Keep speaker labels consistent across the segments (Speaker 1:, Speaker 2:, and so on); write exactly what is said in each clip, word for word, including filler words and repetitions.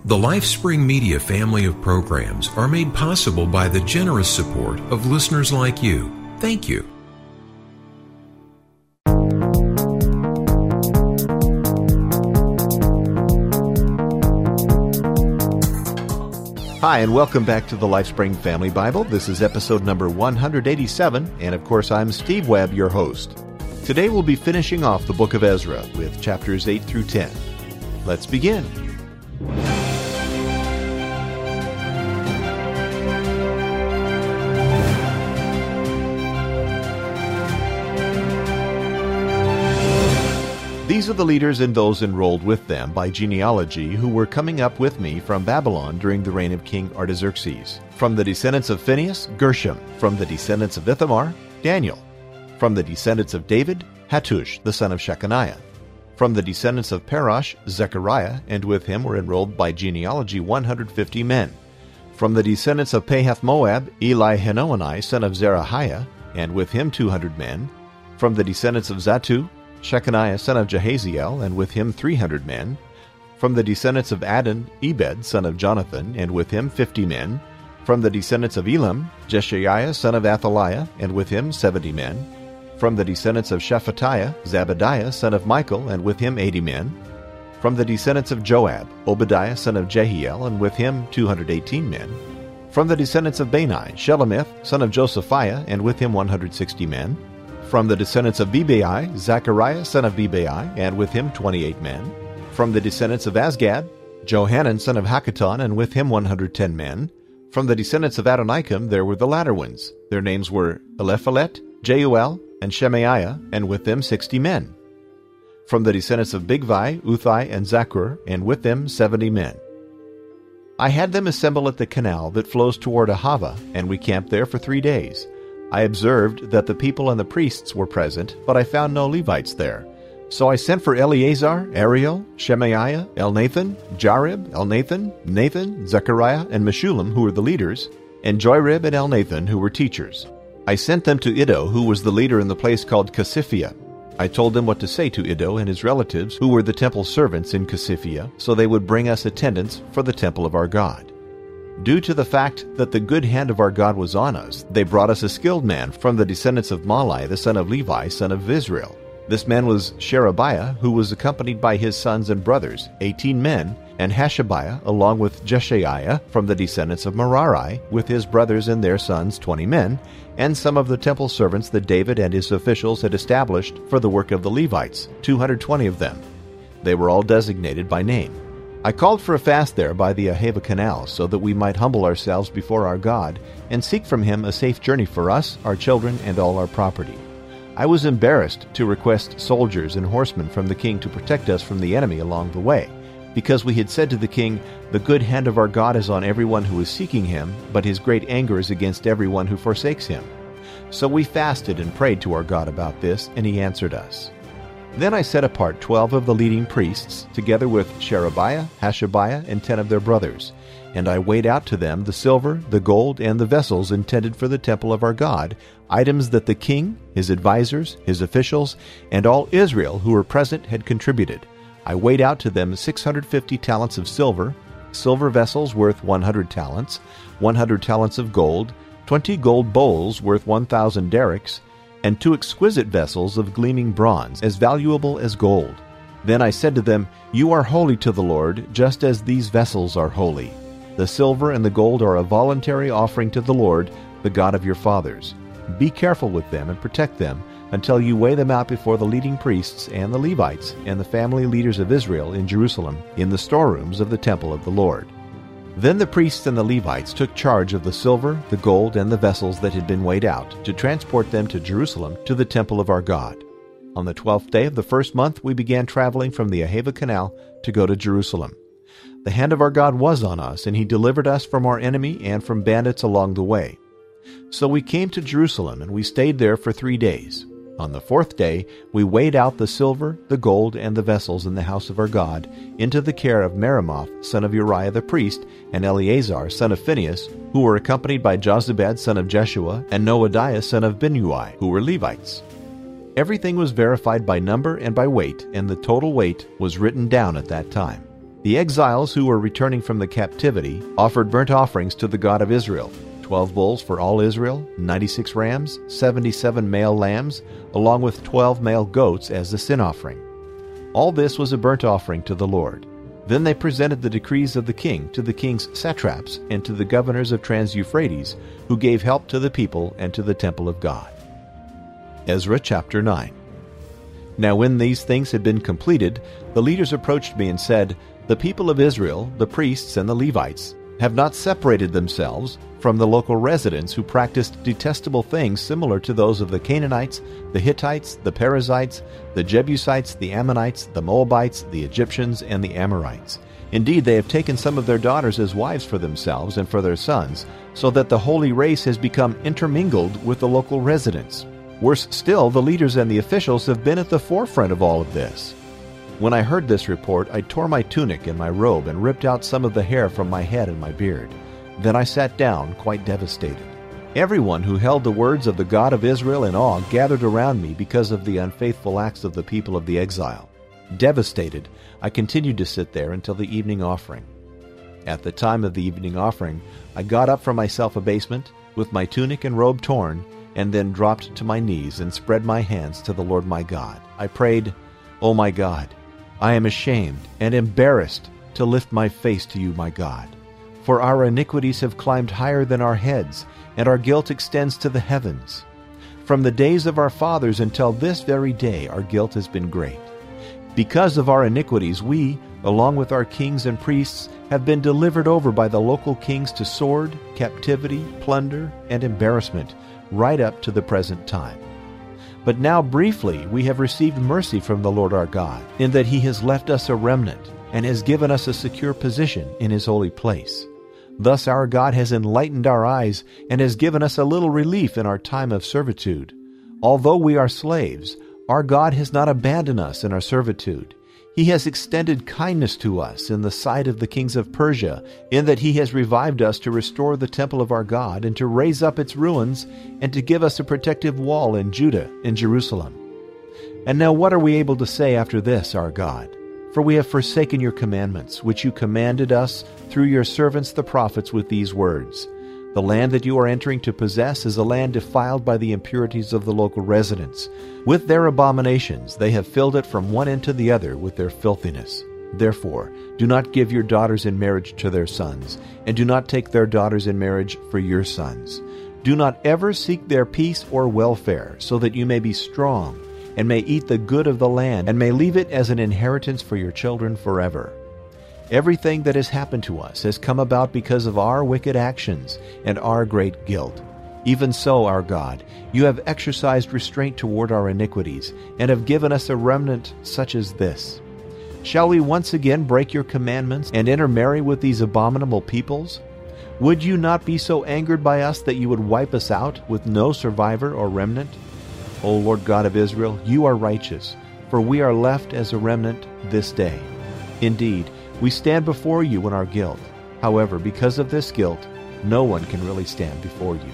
Speaker 1: The LifeSpring Media family of programs are made possible by the generous support of listeners like you. Thank you.
Speaker 2: Hi, and welcome back to the LifeSpring Family Bible. This is episode number one hundred eighty-seven, and of course I'm Steve Webb, your host. Today we'll be finishing off the book of Ezra with chapters eight through ten. Let's begin. These are the leaders and those enrolled with them by genealogy who were coming up with me from Babylon during the reign of King Artaxerxes. From the descendants of Phinehas, Gershom. From the descendants of Ithamar, Daniel. From the descendants of David, Hattush, the son of Shechaniah. From the descendants of Parash, Zechariah, and with him were enrolled by genealogy one hundred fifty men. From the descendants of Pahath-Moab, Eli-Henoani, son of Zerahiah, and with him two hundred men. From the descendants of Zattu, Shechaniah, son of Jahaziel, and with him three hundred men. From the descendants of Adon, Ebed, son of Jonathan, and with him fifty men. From the descendants of Elam, Jeshaiah, son of Athaliah, and with him seventy men. From the descendants of Shephatiah, Zabadiah, son of Michael, and with him eighty men. From the descendants of Joab, Obadiah, son of Jehiel, and with him two hundred eighteen men. From the descendants of Bani, Shelomith, son of Josephiah, and with him one hundred sixty men. From the descendants of Bebai, Zechariah, son of Bebai, and with him twenty-eight men. From the descendants of Azgad, Johanan, son of Hakatan, and with him one hundred ten men. From the descendants of Adonikam there were the latter ones. Their names were Eliphalet, Jeuel, and Shemaiah, and with them sixty men. From the descendants of Bigvai, Uthai, and Zaccur, and with them seventy men. I had them assemble at the canal that flows toward Ahava, and we camped there for three days. I observed that the people and the priests were present, but I found no Levites there. So I sent for Eleazar, Ariel, Shemaiah, Elnathan, Jarib, Elnathan, Nathan, Zechariah, and Meshullam, who were the leaders, and Joirib and Elnathan, who were teachers. I sent them to Iddo, who was the leader in the place called Casiphia. I told them what to say to Iddo and his relatives, who were the temple servants in Casiphia, so they would bring us attendants for the temple of our God. Due to the fact that the good hand of our God was on us, they brought us a skilled man from the descendants of Malai, the son of Levi, son of Israel. This man was Sherebiah, who was accompanied by his sons and brothers, eighteen men, and Hashabiah, along with Jeshaiah, from the descendants of Merari, with his brothers and their sons, twenty men, and some of the temple servants that David and his officials had established for the work of the Levites, two hundred twenty of them. They were all designated by name. I called for a fast there by the Ahava Canal, so that we might humble ourselves before our God, and seek from him a safe journey for us, our children, and all our property. I was embarrassed to request soldiers and horsemen from the king to protect us from the enemy along the way, because we had said to the king, "The good hand of our God is on everyone who is seeking him, but his great anger is against everyone who forsakes him." So we fasted and prayed to our God about this, and he answered us. Then I set apart twelve of the leading priests, together with Sherebiah, Hashabiah, and ten of their brothers. And I weighed out to them the silver, the gold, and the vessels intended for the temple of our God, items that the king, his advisers, his officials, and all Israel who were present had contributed. I weighed out to them six hundred fifty talents of silver, silver vessels worth one hundred talents, one hundred talents of gold, twenty gold bowls worth one thousand derricks, and two exquisite vessels of gleaming bronze, as valuable as gold. Then I said to them, "You are holy to the Lord, just as these vessels are holy. The silver and the gold are a voluntary offering to the Lord, the God of your fathers. Be careful with them and protect them, until you weigh them out before the leading priests and the Levites and the family leaders of Israel in Jerusalem, in the storerooms of the temple of the Lord." Then the priests and the Levites took charge of the silver, the gold, and the vessels that had been weighed out, to transport them to Jerusalem, to the temple of our God. On the twelfth day of the first month we began traveling from the Ahava Canal to go to Jerusalem. The hand of our God was on us, and he delivered us from our enemy and from bandits along the way. So we came to Jerusalem, and we stayed there for three days. On the fourth day, we weighed out the silver, the gold, and the vessels in the house of our God into the care of Meremoth, son of Uriah the priest, and Eleazar, son of Phinehas, who were accompanied by Jozabad, son of Jeshua, and Noadiah, son of Binnui, who were Levites. Everything was verified by number and by weight, and the total weight was written down at that time. The exiles who were returning from the captivity offered burnt offerings to the God of Israel, twelve bulls for all Israel, ninety-six rams, seventy-seven male lambs, along with twelve male goats as the sin offering. All this was a burnt offering to the Lord. Then they presented the decrees of the king to the king's satraps and to the governors of Trans-Euphrates, who gave help to the people and to the temple of God. Ezra chapter nine. Now when these things had been completed, the leaders approached me and said, "The people of Israel, the priests and the Levites, have not separated themselves from the local residents who practiced detestable things similar to those of the Canaanites, the Hittites, the Perizzites, the Jebusites, the Ammonites, the Moabites, the Egyptians, and the Amorites. Indeed, they have taken some of their daughters as wives for themselves and for their sons, so that the holy race has become intermingled with the local residents. Worse still, the leaders and the officials have been at the forefront of all of this." When I heard this report, I tore my tunic and my robe and ripped out some of the hair from my head and my beard. Then I sat down, quite devastated. Everyone who held the words of the God of Israel in awe gathered around me because of the unfaithful acts of the people of the exile. Devastated, I continued to sit there until the evening offering. At the time of the evening offering, I got up from my self-abasement, with my tunic and robe torn, and then dropped to my knees and spread my hands to the Lord my God. I prayed, "O my God, I am ashamed and embarrassed to lift my face to you, my God. For our iniquities have climbed higher than our heads, and our guilt extends to the heavens. From the days of our fathers until this very day, our guilt has been great. Because of our iniquities, we, along with our kings and priests, have been delivered over by the local kings to sword, captivity, plunder, and embarrassment, right up to the present time. But now briefly we have received mercy from the Lord our God, in that he has left us a remnant, and has given us a secure position in his holy place. Thus our God has enlightened our eyes, and has given us a little relief in our time of servitude. Although we are slaves, our God has not abandoned us in our servitude. He has extended kindness to us in the sight of the kings of Persia, in that he has revived us to restore the temple of our God, and to raise up its ruins, and to give us a protective wall in Judah and Jerusalem. And now what are we able to say after this, our God? For we have forsaken your commandments, which you commanded us through your servants the prophets with these words. The land that you are entering to possess is a land defiled by the impurities of the local residents. With their abominations they have filled it from one end to the other with their filthiness. Therefore, do not give your daughters in marriage to their sons, and do not take their daughters in marriage for your sons. Do not ever seek their peace or welfare, so that you may be strong, and may eat the good of the land, and may leave it as an inheritance for your children forever. Everything that has happened to us has come about because of our wicked actions and our great guilt. Even so, our God, you have exercised restraint toward our iniquities, and have given us a remnant such as this. Shall we once again break your commandments and intermarry with these abominable peoples? Would you not be so angered by us that you would wipe us out with no survivor or remnant? O Lord God of Israel, you are righteous, for we are left as a remnant this day. Indeed, we stand before you in our guilt. However, because of this guilt, no one can really stand before you.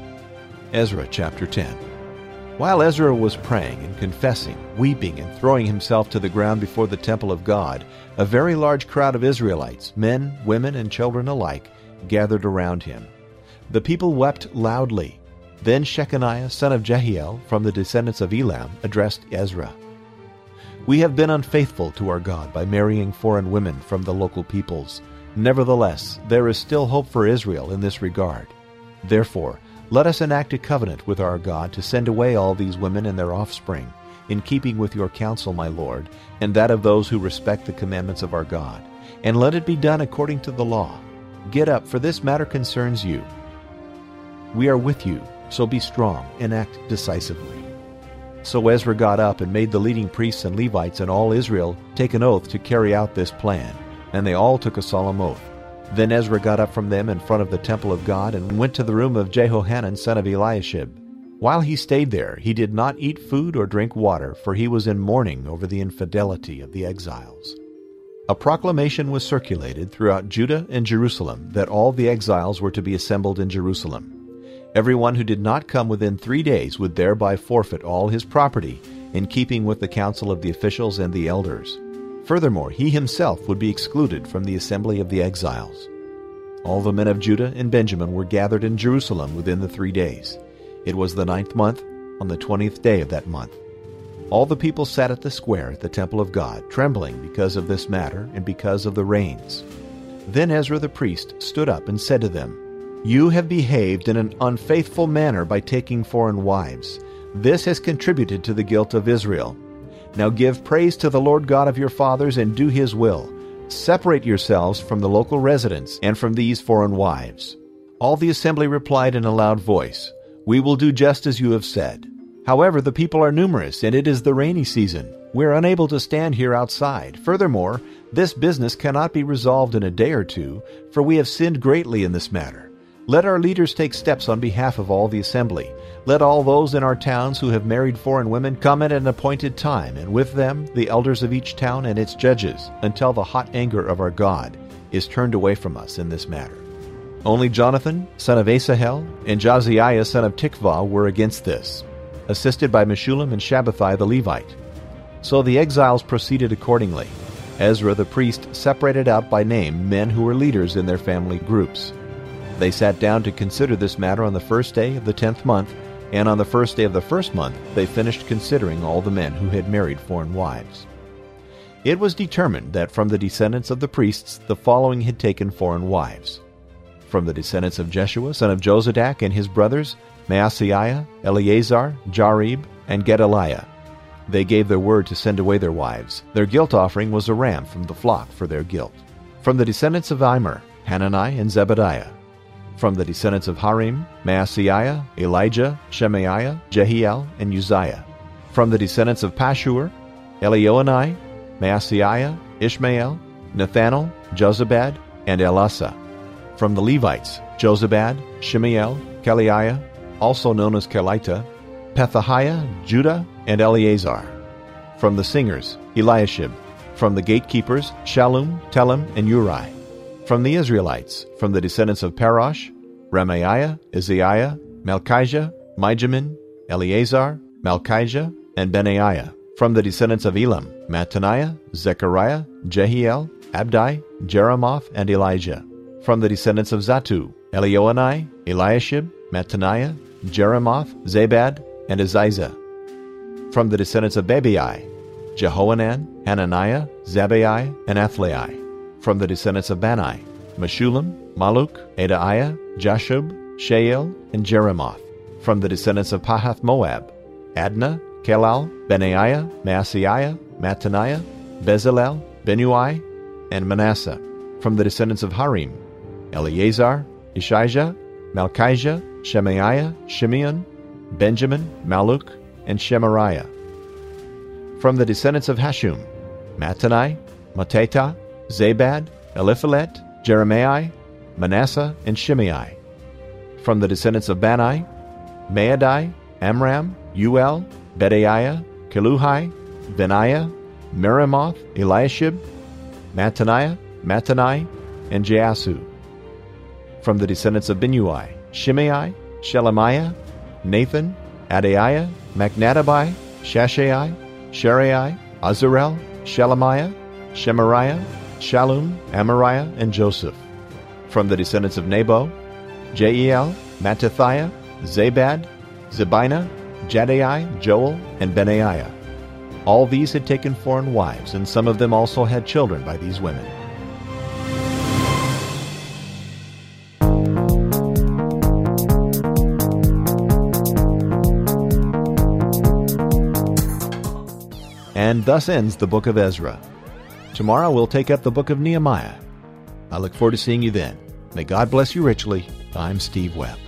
Speaker 2: Ezra chapter ten. While Ezra was praying and confessing, weeping and throwing himself to the ground before the temple of God, a very large crowd of Israelites, men, women, and children alike, gathered around him. The people wept loudly. Then Shechaniah, son of Jehiel, from the descendants of Elam, addressed Ezra. We have been unfaithful to our God by marrying foreign women from the local peoples. Nevertheless, there is still hope for Israel in this regard. Therefore, let us enact a covenant with our God to send away all these women and their offspring, in keeping with your counsel, my Lord, and that of those who respect the commandments of our God. And let it be done according to the law. Get up, for this matter concerns you. We are with you, so be strong and act decisively. So Ezra got up and made the leading priests and Levites and all Israel take an oath to carry out this plan. And they all took a solemn oath. Then Ezra got up from them in front of the temple of God and went to the room of Jehohanan son of Eliashib. While he stayed there, he did not eat food or drink water, for he was in mourning over the infidelity of the exiles. A proclamation was circulated throughout Judah and Jerusalem that all the exiles were to be assembled in Jerusalem. Everyone who did not come within three days would thereby forfeit all his property, in keeping with the counsel of the officials and the elders. Furthermore, he himself would be excluded from the assembly of the exiles. All the men of Judah and Benjamin were gathered in Jerusalem within the three days. It was the ninth month, on the twentieth day of that month. All the people sat at the square at the temple of God, trembling because of this matter and because of the rains. Then Ezra the priest stood up and said to them, "You have behaved in an unfaithful manner by taking foreign wives. This has contributed to the guilt of Israel. Now give praise to the Lord God of your fathers and do his will. Separate yourselves from the local residents and from these foreign wives." All the assembly replied in a loud voice, "We will do just as you have said." However, the people are numerous, and it is the rainy season. We are unable to stand here outside. Furthermore, this business cannot be resolved in a day or two, for we have sinned greatly in this matter. Let our leaders take steps on behalf of all the assembly. Let all those in our towns who have married foreign women come at an appointed time, and with them the elders of each town and its judges, until the hot anger of our God is turned away from us in this matter. Only Jonathan, son of Asahel, and Josiah, son of Tikvah, were against this, assisted by Meshullam and Shabbathai the Levite. So the exiles proceeded accordingly. Ezra the priest separated out by name men who were leaders in their family groups. They sat down to consider this matter on the first day of the tenth month, and on the first day of the first month they finished considering all the men who had married foreign wives. It was determined that from the descendants of the priests the following had taken foreign wives. From the descendants of Jeshua, son of Jozadak, and his brothers, Maaseiah, Eleazar, Jarib, and Gedaliah. They gave their word to send away their wives. Their guilt offering was a ram from the flock for their guilt. From the descendants of Immer, Hanani and Zebediah. From the descendants of Harim, Maaseiah, Elijah, Shemaiah, Jehiel, and Uzziah. From the descendants of Pashur, Elioenai, Maaseiah, Ishmael, Nethanel, Jozabad, and Elasa. From the Levites, Jozabad, Shemiel, Keliah, also known as Kelita, Pethahiah, Judah, and Eleazar. From the singers, Eliashib. From the gatekeepers, Shallum, Telem, and Uri. From the Israelites, from the descendants of Parosh, Remaiah, Isaiah, Malchijah, Mijamin, Eleazar, Malchijah, and Benaiah. From the descendants of Elam, Mattaniah, Zechariah, Jehiel, Abdi, Jeremoth, and Elijah. From the descendants of Zatu, Elioenai, Eliashib, Mattaniah, Jeremoth, Zabad, and Aziza. From the descendants of Babai, Jehohanan, Hananiah, Zabbai, and Athlai. From the descendants of Bani, Meshullam, Maluk, Adaiah, Jashub, Shael, and Jeremoth. From the descendants of Pahath Moab, Adnah, Kelal, Benaiah, Maaseiah, Mattaniah, Bezalel, Benui, and Manasseh. From the descendants of Harim, Eleazar, Ishijah, Malchijah, Shemaiah, Shimeon, Benjamin, Maluk, and Shemariah. From the descendants of Hashum, Mattani, Mattatah, Zabad, Eliphalet, Jeremiah, Manasseh, and Shimei. From the descendants of Bani, Maadai, Amram, Uel, Bedaiah, Keluhi, Benaiah, Merimoth, Eliashib, Mattaniah, Mattanai, and Jaasu. From the descendants of Binui, Shimei, Shelemiah, Nathan, Adaiah, Machnadabai, Shashai, Sharai, Azarel, Shelemiah, Shemariah, Shallum, Amariah, and Joseph. From the descendants of Nebo, Jeiel, Mattathiah, Zabad, Zebina, Jaddai, Joel, and Benaiah. All these had taken foreign wives, and some of them also had children by these women. And thus ends the book of Ezra. Tomorrow we'll take up the book of Nehemiah. I look forward to seeing you then. May God bless you richly. I'm Steve Webb.